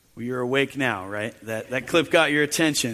Well, you're awake now, right? That clip got your attention.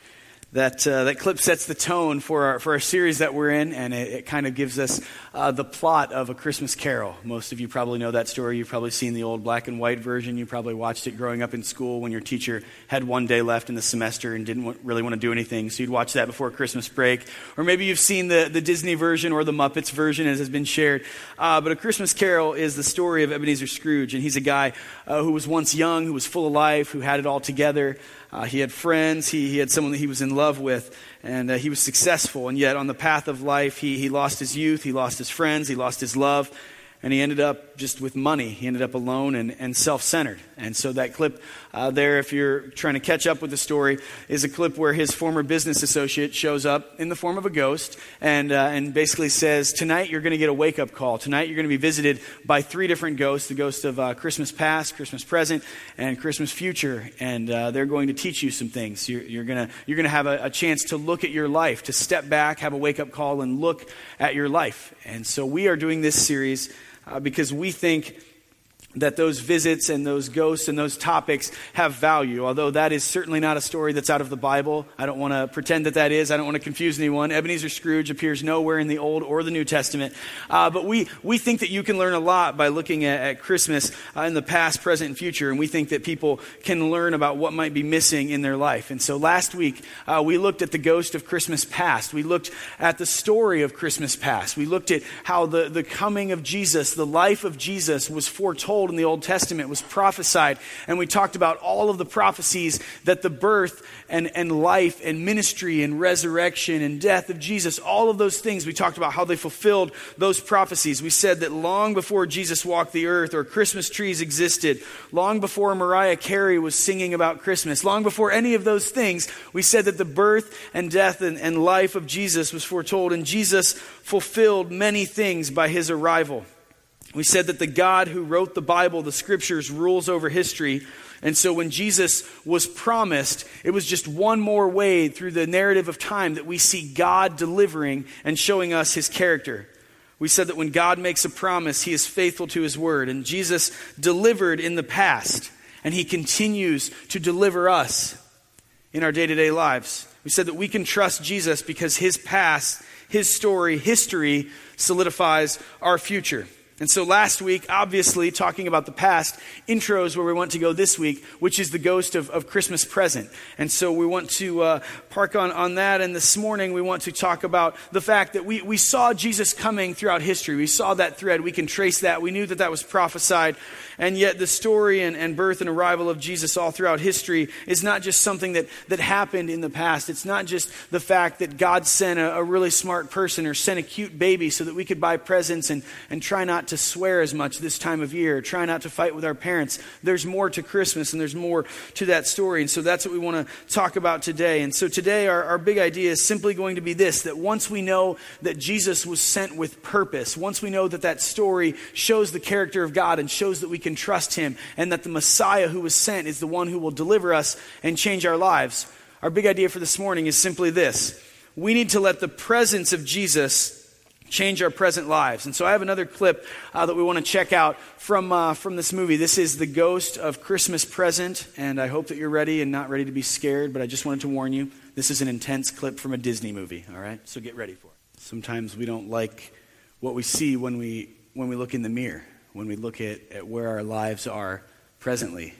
That clip sets the tone for our series that we're in, and it kind of gives us the plot of A Christmas Carol. Most of you probably know that story. You've probably seen the old black and white version. You probably watched it growing up in school when your teacher had one day left in the semester and didn't really want to do anything, so you'd watch that before Christmas break. Or maybe you've seen the Disney version or the Muppets version, as has been shared. But A Christmas Carol is the story of Ebenezer Scrooge, and he's a guy who was once young, who was full of life, who had it all together. He had friends, he had someone that he was in love with, and he was successful. And yet on the path of life, he lost his youth, he lost his friends, he lost his love, and he ended up just with money. He ended up alone and self-centered. And so that clip there, if you're trying to catch up with the story, is a clip where his former business associate shows up in the form of a ghost and basically says, tonight you're going to get a wake-up call. Tonight you're going to be visited by 3 different ghosts, the ghost of Christmas past, Christmas present, and Christmas future. And they're going to teach you some things. You're going to have a chance to look at your life, to step back, have a wake-up call, and look at your life. And so we are doing this series because we think that those visits and those ghosts and those topics have value, although that is certainly not a story that's out of the Bible. I don't want to pretend that is. I don't want to confuse anyone. Ebenezer Scrooge appears nowhere in the Old or the New Testament. But we think that you can learn a lot by looking at Christmas in the past, present, and future, and we think that people can learn about what might be missing in their life. And so last week, we looked at the ghost of Christmas past. We looked at the story of Christmas past. We looked at how the coming of Jesus, the life of Jesus, was foretold in the Old Testament, was prophesied, and we talked about all of the prophecies that the birth and life and ministry and resurrection and death of Jesus, all of those things, we talked about how they fulfilled those prophecies. We said that long before Jesus walked the earth or Christmas trees existed, long before Mariah Carey was singing about Christmas, long before any of those things, we said that the birth and death and life of Jesus was foretold, and Jesus fulfilled many things by his arrival. We said that the God who wrote the Bible, the scriptures, rules over history. And so when Jesus was promised, it was just one more way through the narrative of time that we see God delivering and showing us his character. We said that when God makes a promise, he is faithful to his word. And Jesus delivered in the past, and he continues to deliver us in our day-to-day lives. We said that we can trust Jesus because his past, his story, history solidifies our future. And so last week, obviously, talking about the past, intro is where we want to go this week, which is the ghost of Christmas present. And so we want to park on that. And this morning, we want to talk about the fact that we saw Jesus coming throughout history. We saw that thread. We can trace that. We knew that was prophesied. And yet the story and birth and arrival of Jesus all throughout history is not just something that happened in the past. It's not just the fact that God sent a really smart person or sent a cute baby so that we could buy presents and try not to swear as much this time of year, try not to fight with our parents. There's more to Christmas and there's more to that story. And so that's what we want to talk about today. And so today our big idea is simply going to be this, that once we know that Jesus was sent with purpose, once we know that story shows the character of God and shows that we can trust him and that the Messiah who was sent is the one who will deliver us and change our lives, our big idea for this morning is simply this. We need to let the presence of Jesus change our present lives. And so I have another clip that we want to check out from this movie. This is The Ghost of Christmas Present, and I hope that you're ready and not ready to be scared, but I just wanted to warn you, this is an intense clip from a Disney movie, all right? So get ready for it. Sometimes we don't like what we see when we look in the mirror, when we look at where our lives are presently.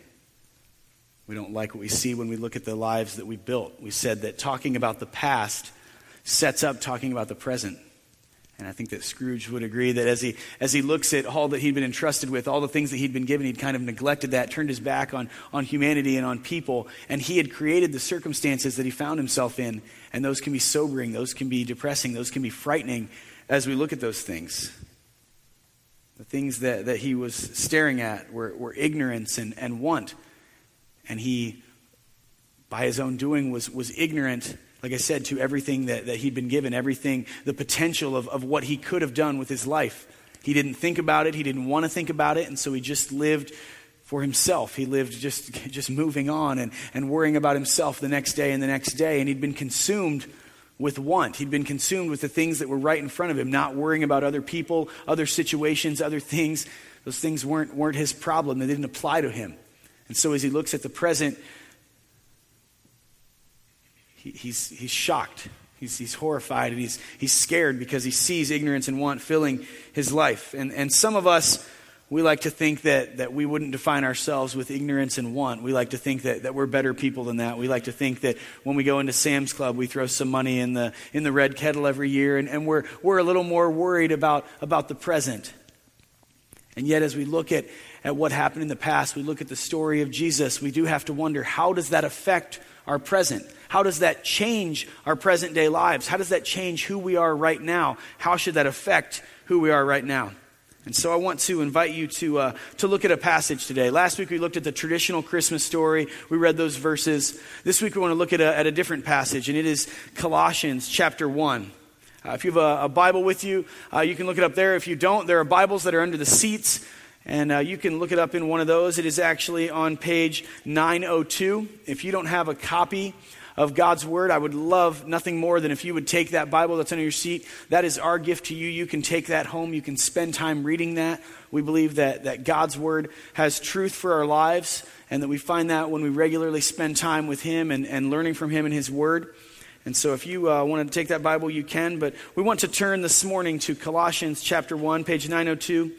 We don't like what we see when we look at the lives that we built. We said that talking about the past sets up talking about the present. And I think that Scrooge would agree that as he looks at all that he'd been entrusted with, all the things that he'd been given, he'd kind of neglected that, turned his back on humanity and on people. And he had created the circumstances that he found himself in. And those can be sobering, those can be depressing, those can be frightening as we look at those things. The things that he was staring at were ignorance and want. And he, by his own doing, was ignorant, like I said, to everything that he'd been given, everything, the potential of what he could have done with his life. He didn't think about it. He didn't want to think about it. And so he just lived for himself. He lived just moving on and worrying about himself the next day and the next day. And he'd been consumed with want. He'd been consumed with the things that were right in front of him, not worrying about other people, other situations, other things. Those things weren't his problem. They didn't apply to him. And so as he looks at the present, he's shocked. He's horrified, and he's scared because he sees ignorance and want filling his life. And some of us, we like to think that we wouldn't define ourselves with ignorance and want. We like to think that we're better people than that. We like to think that when we go into Sam's Club, we throw some money in the red kettle every year, and we're a little more worried about the present. And yet as we look at what happened in the past, we look at the story of Jesus, we do have to wonder, how does that affect our present? How does that change our present day lives? How does that change who we are right now? How should that affect who we are right now? And so I want to invite you to look at a passage today. Last week we looked at the traditional Christmas story. We read those verses. This week we want to look at a different passage, and it is Colossians chapter 1. If you have a Bible with you, you can look it up there. If you don't, there are Bibles that are under the seats, and you can look it up in one of those. It is actually on page 902. If you don't have a copy of God's Word, I would love nothing more than if you would take that Bible that's under your seat. That is our gift to you. You can take that home. You can spend time reading that. We believe that God's Word has truth for our lives, and that we find that when we regularly spend time with Him and learning from Him and His Word. And so if you want to take that Bible, you can. But we want to turn this morning to Colossians chapter 1, page 902.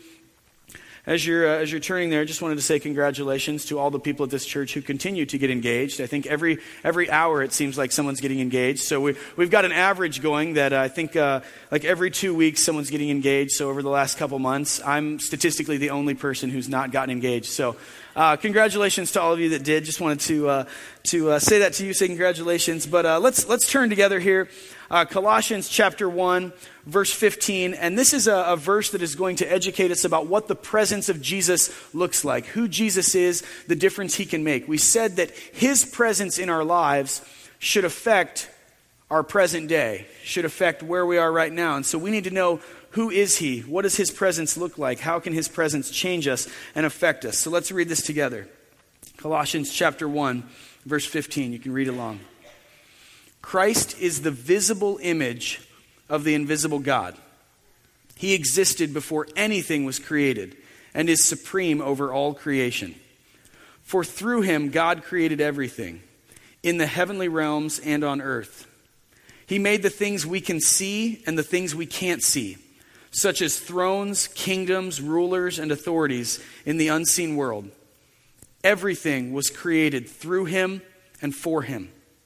As you're turning there, I just wanted to say congratulations to all the people at this church who continue to get engaged. I think every hour it seems like someone's getting engaged. So we've got an average going that I think like every 2 weeks someone's getting engaged. So over the last couple months, I'm statistically the only person who's not gotten engaged. So congratulations to all of you that did. Just wanted to say that to you, say congratulations. But let's turn together here. Colossians chapter 1, verse 15. And this is a verse that is going to educate us about what the presence of Jesus looks like, who Jesus is, the difference He can make. We said that His presence in our lives should affect our present day, should affect where we are right now. And so we need to know, who is He? What does His presence look like? How can His presence change us and affect us? So let's read this together. Colossians chapter 1, verse 15. You can read along. Christ is the visible image of the invisible God. He existed before anything was created and is supreme over all creation. For through Him God created everything, in the heavenly realms and on earth. He made the things we can see and the things we can't see, such as thrones, kingdoms, rulers, and authorities in the unseen world. Everything was created through Him and for Him.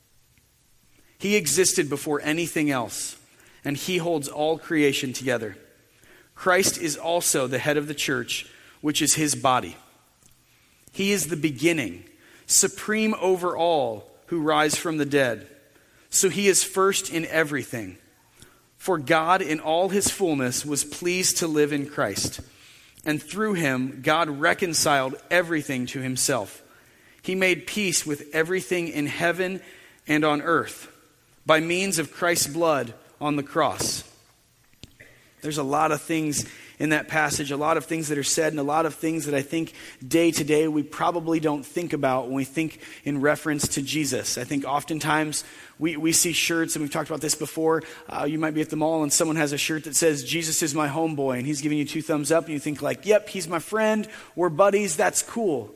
He existed before anything else, and He holds all creation together. Christ is also the head of the church, which is His body. He is the beginning, supreme over all who rise from the dead. So He is first in everything. For God in all His fullness was pleased to live in Christ, and through Him God reconciled everything to Himself. He made peace with everything in heaven and on earth by means of Christ's blood on the cross. There's a lot of things in that passage, a lot of things that are said, and a lot of things that I think day to day we probably don't think about when we think in reference to Jesus. I think oftentimes we see shirts, and we've talked about this before. You might be at the mall and someone has a shirt that says, "Jesus is my homeboy," and he's giving you 2 thumbs up, and you think like, yep, he's my friend, we're buddies, that's cool.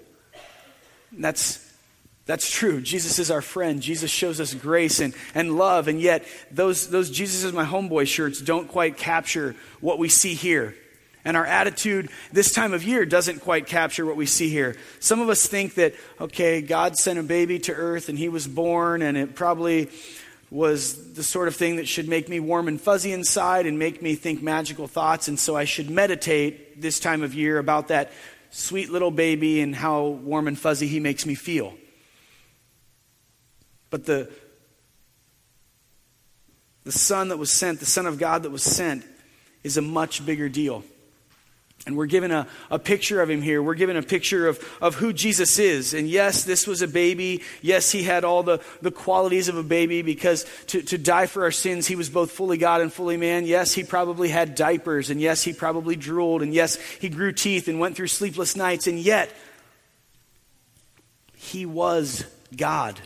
That's true. Jesus is our friend. Jesus shows us grace and love. And yet those Jesus is my homeboy shirts don't quite capture what we see here. And our attitude this time of year doesn't quite capture what we see here. Some of us think that, okay, God sent a baby to earth and He was born, and it probably was the sort of thing that should make me warm and fuzzy inside and make me think magical thoughts. And so I should meditate this time of year about that sweet little baby and how warm and fuzzy He makes me feel. But the Son that was sent, the Son of God that was sent, is a much bigger deal. And we're given a picture of Him here. We're given a picture of who Jesus is. And yes, this was a baby. Yes, He had all the qualities of a baby, because to die for our sins, He was both fully God and fully man. Yes, He probably had diapers. And yes, He probably drooled. And yes, He grew teeth and went through sleepless nights. And yet, He was God.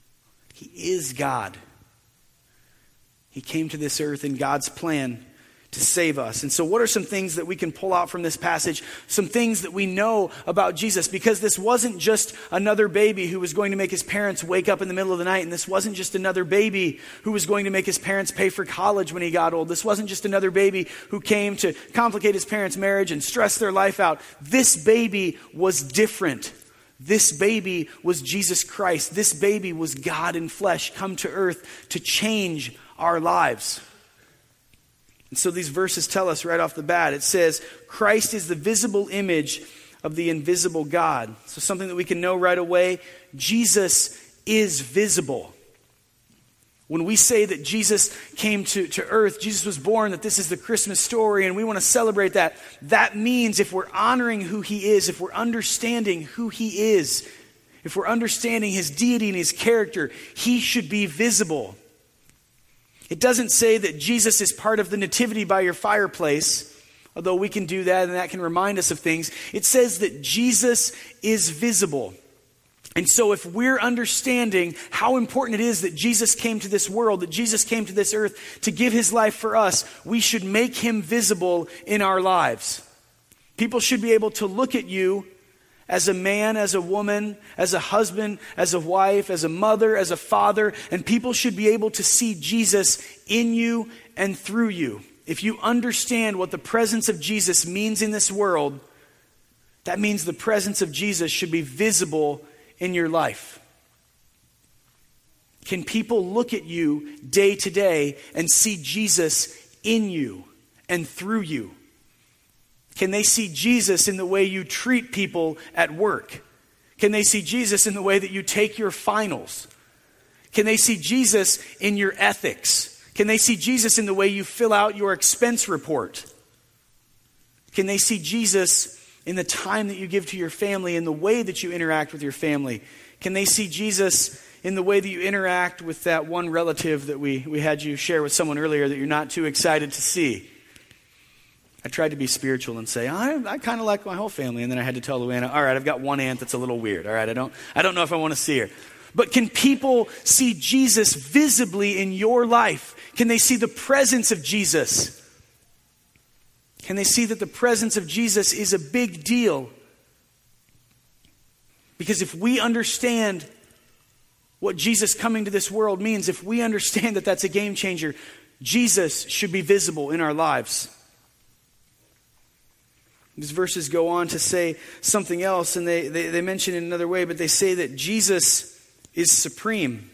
He is God. He came to this earth in God's plan to save us. And so what are some things that we can pull out from this passage? Some things that we know about Jesus, because this wasn't just another baby who was going to make his parents wake up in the middle of the night. And this wasn't just another baby who was going to make his parents pay for college when he got old. This wasn't just another baby who came to complicate his parents' marriage and stress their life out. This baby was different. This baby was Jesus Christ. This baby was God in flesh come to earth to change our lives. And so these verses tell us right off the bat, it says, Christ is the visible image of the invisible God. So something that we can know right away, Jesus is visible. When we say that Jesus came to earth, Jesus was born, that this is the Christmas story, and we want to celebrate that, that means if we're honoring who he is, if we're understanding who he is, if we're understanding his deity and his character, he should be visible. It doesn't say that Jesus is part of the nativity by your fireplace, although we can do that and that can remind us of things. It says that Jesus is visible. And so if we're understanding how important it is that Jesus came to this world, that Jesus came to this earth to give his life for us, we should make him visible in our lives. People should be able to look at you as a man, as a woman, as a husband, as a wife, as a mother, as a father, and people should be able to see Jesus in you and through you. If you understand what the presence of Jesus means in this world, that means the presence of Jesus should be visible in your life. Can people look at you day to day and see Jesus in you and through you? Can they see Jesus in the way you treat people at work? Can they see Jesus in the way that you take your finals? Can they see Jesus in your ethics? Can they see Jesus in the way you fill out your expense report? Can they see Jesus in the time that you give to your family, in the way that you interact with your family? Can they see Jesus in the way that you interact with that one relative that we had you share with someone earlier that you're not too excited to see? I tried to be spiritual and say, I kind of like my whole family. And then I had to tell Luana, all right, I've got one aunt that's a little weird. All right, I don't know if I want to see her. But can people see Jesus visibly in your life? Can they see the presence of Jesus? Can they see that the presence of Jesus is a big deal? Because if we understand what Jesus coming to this world means, if we understand that that's a game changer, Jesus should be visible in our lives. These verses go on to say something else, and they mention it in another way, but they say that Jesus is supreme.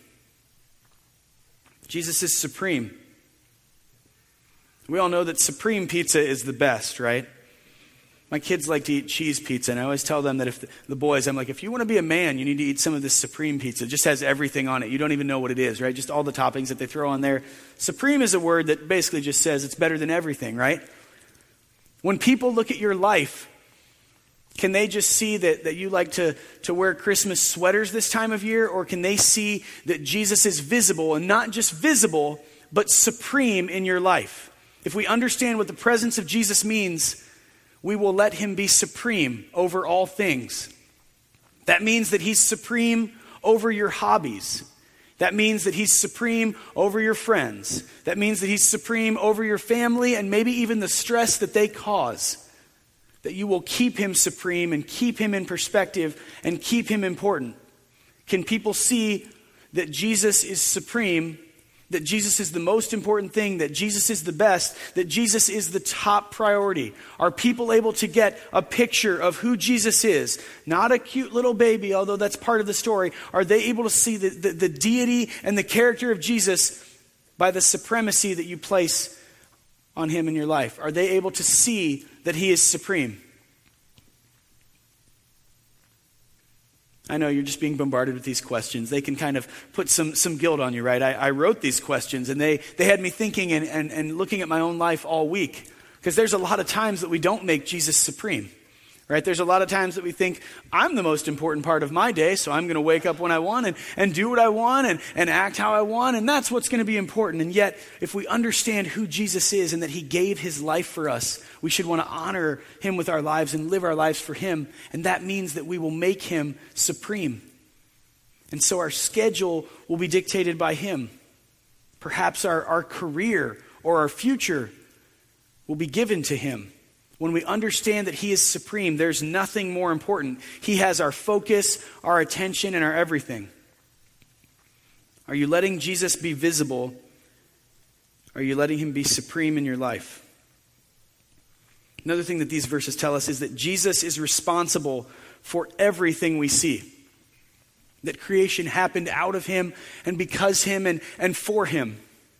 Jesus is supreme. We all know that supreme pizza is the best, right? My kids like to eat cheese pizza, and I always tell them that if the boys, I'm like, if you want to be a man, you need to eat some of this supreme pizza. It just has everything on it. You don't even know what it is, right? Just all the toppings that they throw on there. Supreme is a word that basically just says it's better than everything, right? When people look at your life, can they just see that you like to wear Christmas sweaters this time of year? Or can they see that Jesus is visible, and not just visible, but supreme in your life? If we understand what the presence of Jesus means, we will let him be supreme over all things. That means that he's supreme over your hobbies. That means that he's supreme over your friends. That means that he's supreme over your family and maybe even the stress that they cause. That you will keep him supreme and keep him in perspective and keep him important. Can people see that Jesus is supreme, that Jesus is the most important thing, that Jesus is the best, that Jesus is the top priority? Are people able to get a picture of who Jesus is? Not a cute little baby, although that's part of the story. Are they able to see the deity and the character of Jesus by the supremacy that you place on him in your life? Are they able to see that he is supreme? I know you're just being bombarded with these questions. They can kind of put some guilt on you, right? I wrote these questions, and they had me thinking and looking at my own life all week. Because there's a lot of times that we don't make Jesus supreme, right? There's a lot of times that we think, I'm the most important part of my day, so I'm going to wake up when I want and do what I want and act how I want, and that's what's going to be important. And yet, if we understand who Jesus is and that he gave his life for us, we should want to honor him with our lives and live our lives for him. And that means that we will make him supreme. And so our schedule will be dictated by him. Perhaps our career or our future will be given to him. When we understand that he is supreme, there's nothing more important. He has our focus, our attention, and our everything. Are you letting Jesus be visible? Are you letting him be supreme in your life? Another thing that these verses tell us is that Jesus is responsible for everything we see. That creation happened out of him and because him and for him.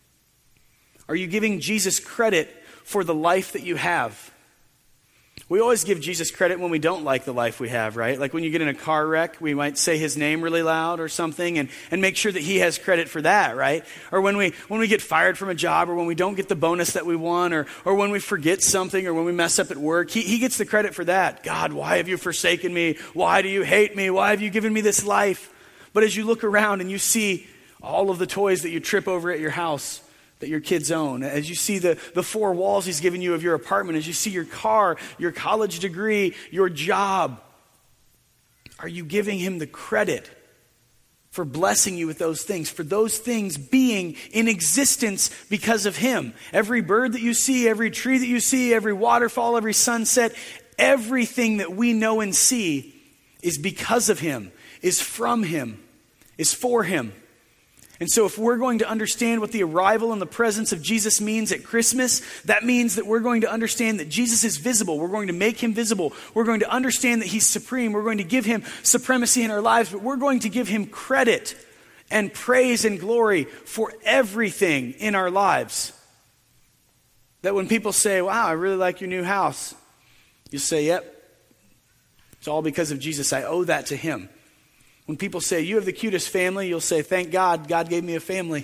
Are you giving Jesus credit for the life that you have? We always give Jesus credit when we don't like the life we have, right? Like when you get in a car wreck, we might say his name really loud or something and make sure that he has credit for that, right? Or when we get fired from a job, or when we don't get the bonus that we want, or when we forget something, or when we mess up at work, he gets the credit for that. God, why have you forsaken me? Why do you hate me? Why have you given me this life? But as you look around and you see all of the toys that you trip over at your house, that your kids own, as you see the four walls he's given you of your apartment, as you see your car, your college degree, your job, are you giving him the credit for blessing you with those things, for those things being in existence because of him? Every bird that you see, every tree that you see, every waterfall, every sunset, everything that we know and see is because of him, is from him, is for him. And so if we're going to understand what the arrival and the presence of Jesus means at Christmas, that means that we're going to understand that Jesus is visible. We're going to make him visible. We're going to understand that he's supreme. We're going to give him supremacy in our lives, but we're going to give him credit and praise and glory for everything in our lives. That when people say, wow, I really like your new house, you say, yep, it's all because of Jesus. I owe that to him. When people say, you have the cutest family, you'll say, thank God, God gave me a family.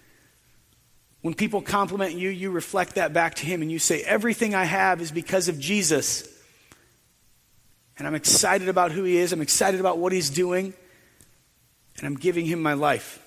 When people compliment you, you reflect that back to him and you say, everything I have is because of Jesus. And I'm excited about who he is. I'm excited about what he's doing. And I'm giving him my life.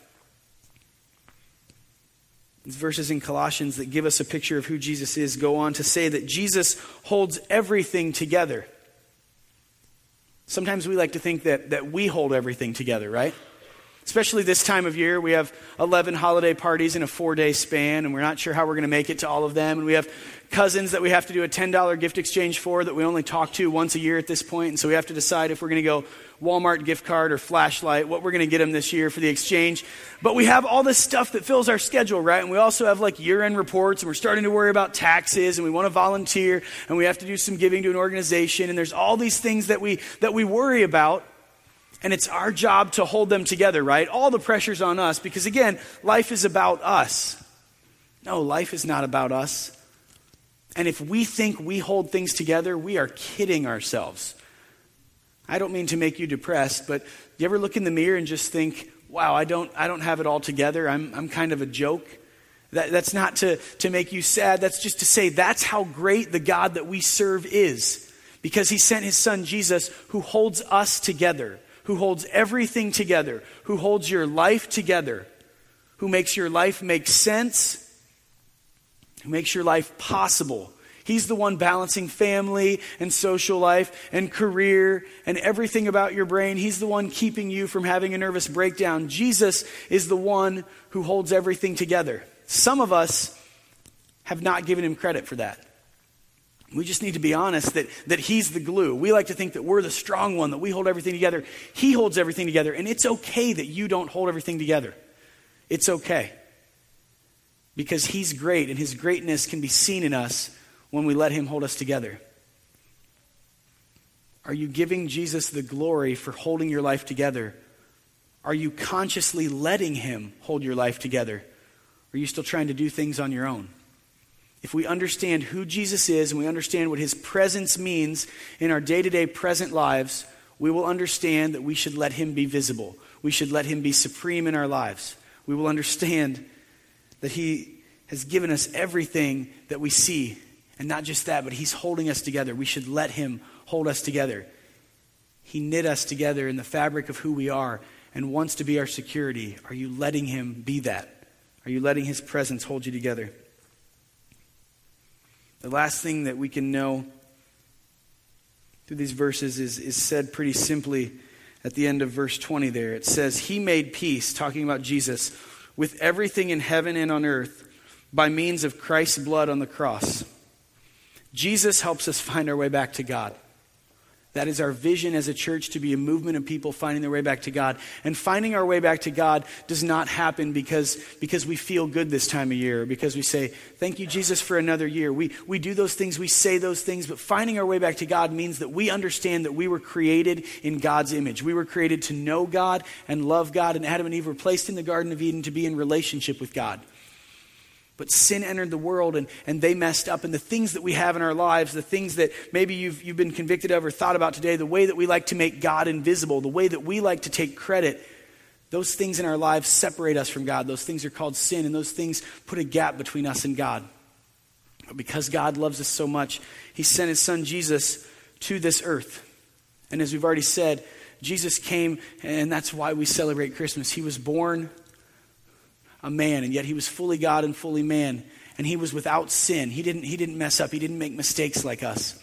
These verses in Colossians that give us a picture of who Jesus is go on to say that Jesus holds everything together. Sometimes we like to think that we hold everything together, right? Especially this time of year, we have 11 holiday parties in a 4-day span, and we're not sure how we're going to make it to all of them. And we have cousins that we have to do a $10 gift exchange for that we only talk to once a year at this point. And so we have to decide if we're going to go Walmart gift card or flashlight, what we're going to get them this year for the exchange. But we have all this stuff that fills our schedule, right? And we also have like year-end reports, and we're starting to worry about taxes, and we want to volunteer, and we have to do some giving to an organization. And there's all these things that we worry about. And it's our job to hold them together, right? All the pressure's on us because, again, life is about us. No, life is not about us. And if we think we hold things together, we are kidding ourselves. I don't mean to make you depressed, but you ever look in the mirror and just think, wow, I don't have it all together. I'm kind of a joke. That's not to make you sad. That's just to say that's how great the God that we serve is. Because he sent his son Jesus who holds us together, who holds everything together, who holds your life together, who makes your life make sense, who makes your life possible. He's the one balancing family and social life and career and everything about your brain. He's the one keeping you from having a nervous breakdown. Jesus is the one who holds everything together. Some of us have not given him credit for that. We just need to be honest that he's the glue. We like to think that we're the strong one, that we hold everything together. He holds everything together, and it's okay that you don't hold everything together. It's okay. Because he's great, and his greatness can be seen in us when we let him hold us together. Are you giving Jesus the glory for holding your life together? Are you consciously letting him hold your life together? Or are you still trying to do things on your own? If we understand who Jesus is and we understand what his presence means in our day-to-day present lives, we will understand that we should let him be visible. We should let him be supreme in our lives. We will understand that he has given us everything that we see. And not just that, but he's holding us together. We should let him hold us together. He knit us together in the fabric of who we are and wants to be our security. Are you letting him be that? Are you letting his presence hold you together? The last thing that we can know through these verses is said pretty simply at the end of verse 20 there. It says, he made peace, talking about Jesus, with everything in heaven and on earth by means of Christ's blood on the cross. Jesus helps us find our way back to God. That is our vision as a church, to be a movement of people finding their way back to God. And finding our way back to God does not happen because we feel good this time of year, or because we say, thank you, Jesus, for another year. We do those things, we say those things, but finding our way back to God means that we understand that we were created in God's image. We were created to know God and love God, and Adam and Eve were placed in the Garden of Eden to be in relationship with God. But sin entered the world and they messed up. And the things that we have in our lives, the things that maybe you've been convicted of or thought about today, the way that we like to make God invisible, the way that we like to take credit, those things in our lives separate us from God. Those things are called sin, and those things put a gap between us and God. But because God loves us so much, he sent his son Jesus to this earth. And as we've already said, Jesus came, and that's why we celebrate Christmas. He was born a man, and yet he was fully God and fully man, and he was without sin. He didn't mess up. He didn't make mistakes like us.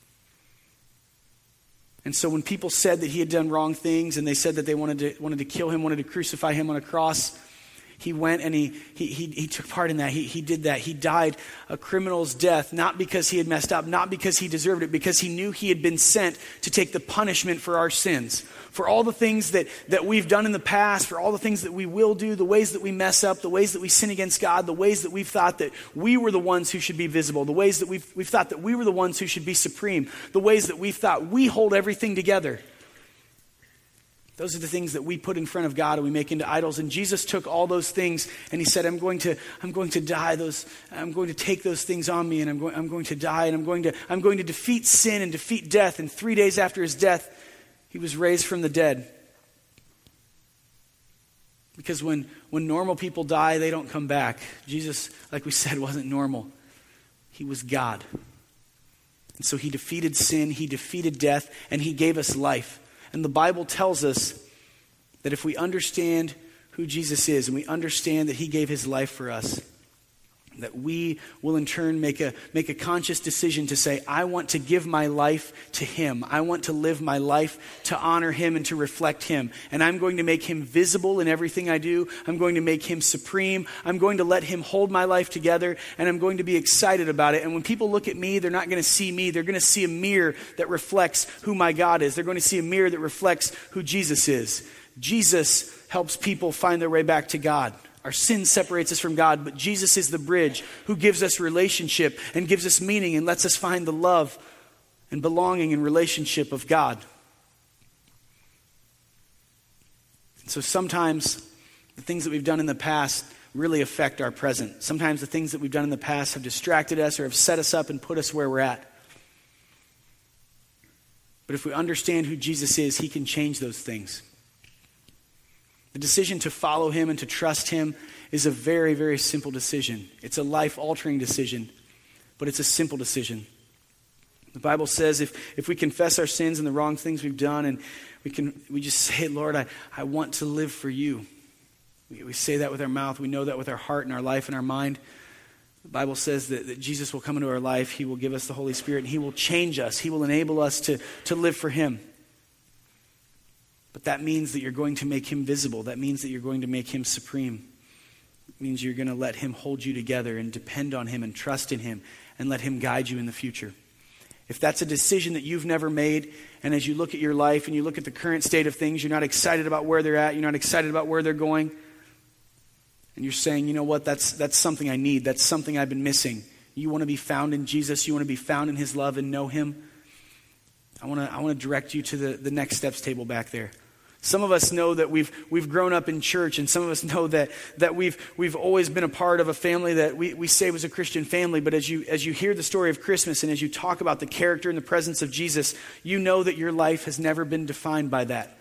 And so when people said that he had done wrong things, and they said that they wanted to kill him, wanted to crucify him on a cross, he went and he took part in that. He did that. He died a criminal's death, not because he had messed up, not because he deserved it, because he knew he had been sent to take the punishment for our sins. For all the things that we've done in the past, for all the things that we will do, the ways that we mess up, the ways that we sin against God, the ways that we've thought that we were the ones who should be visible, the ways that we've thought that we were the ones who should be supreme, the ways that we've thought we hold everything together. Those are the things that we put in front of God and we make into idols. And Jesus took all those things and he said, I'm going to die I'm going to take those things on me, and I'm going to die, and I'm going to defeat sin and defeat death. And 3 days after his death, he was raised from the dead. Because when normal people die, they don't come back. Jesus, like we said, wasn't normal. He was God. And so he defeated sin, he defeated death, and he gave us life. And the Bible tells us that if we understand who Jesus is, and we understand that he gave his life for us, that we will in turn make a conscious decision to say, I want to give my life to him. I want to live my life to honor him and to reflect him. And I'm going to make him visible in everything I do. I'm going to make him supreme. I'm going to let him hold my life together, and I'm going to be excited about it. And when people look at me, they're not going to see me. They're going to see a mirror that reflects who my God is. They're going to see a mirror that reflects who Jesus is. Jesus helps people find their way back to God. Our sin separates us from God, but Jesus is the bridge who gives us relationship and gives us meaning and lets us find the love and belonging and relationship of God. And so sometimes the things that we've done in the past really affect our present. Sometimes the things that we've done in the past have distracted us or have set us up and put us where we're at. But if we understand who Jesus is, he can change those things. The decision to follow him and to trust him is a very, very simple decision. It's a life-altering decision, but it's a simple decision. The Bible says if we confess our sins and the wrong things we've done, and we just say, Lord, I want to live for you. We say that with our mouth. We know that with our heart and our life and our mind. The Bible says that Jesus will come into our life. He will give us the Holy Spirit, and he will change us. He will enable us to live for him. But that means that you're going to make him visible. That means that you're going to make him supreme. It means you're going to let him hold you together and depend on him and trust in him and let him guide you in the future. If that's a decision that you've never made, and as you look at your life and you look at the current state of things, you're not excited about where they're at, you're not excited about where they're going, and you're saying, you know what, that's something I need, that's something I've been missing. You want to be found in Jesus, you want to be found in his love and know him, I want to direct you to the next steps table back there. Some of us know that we've grown up in church, and some of us know that we've always been a part of a family that we say was a Christian family. But as you hear the story of Christmas and as you talk about the character and the presence of Jesus, you know that your life has never been defined by that.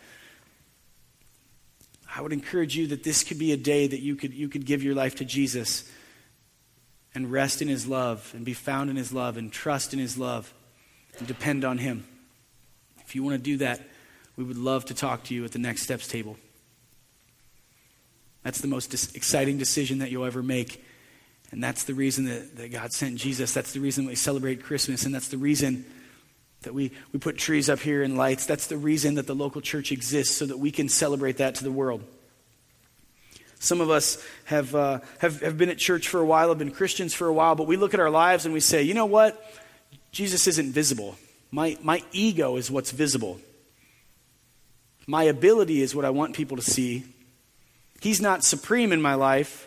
I would encourage you that this could be a day that you could give your life to Jesus and rest in his love and be found in his love and trust in his love and depend on him. If you want to do that, we would love to talk to you at the Next Steps table. That's the most exciting decision that you'll ever make. And that's the reason that God sent Jesus. That's the reason we celebrate Christmas. And that's the reason that we put trees up here and lights. That's the reason that the local church exists, so that we can celebrate that to the world. Some of us have been at church for a while, have been Christians for a while, but we look at our lives and we say, you know what? Jesus isn't visible. My ego is what's visible. My ability is what I want people to see. He's not supreme in my life.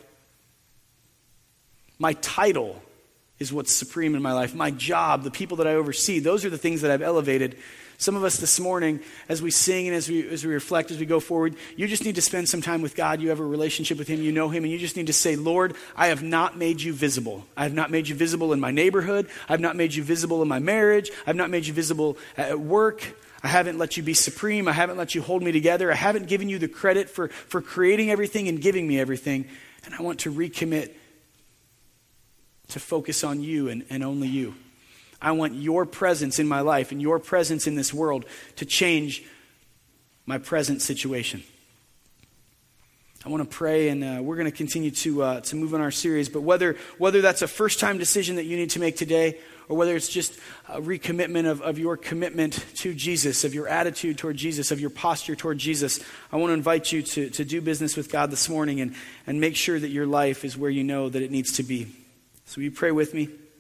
My title is what's supreme in my life. My job, the people that I oversee, those are the things that I've elevated. Some of us this morning, as we sing and as we reflect, as we go forward, you just need to spend some time with God. You have a relationship with Him. You know Him. And you just need to say, Lord, I have not made you visible. I have not made you visible in my neighborhood. I have not made you visible in my marriage. I have not made you visible at work. I haven't let you be supreme. I haven't let you hold me together. I haven't given you the credit for creating everything and giving me everything. And I want to recommit to focus on you and only you. I want your presence in my life and your presence in this world to change my present situation. I want to pray, and we're going to continue to move on our series. But whether that's a first-time decision that you need to make today, or whether it's just a recommitment of your commitment to Jesus, of your attitude toward Jesus, of your posture toward Jesus, I want to invite you to do business with God this morning and make sure that your life is where you know that it needs to be. So will you pray with me?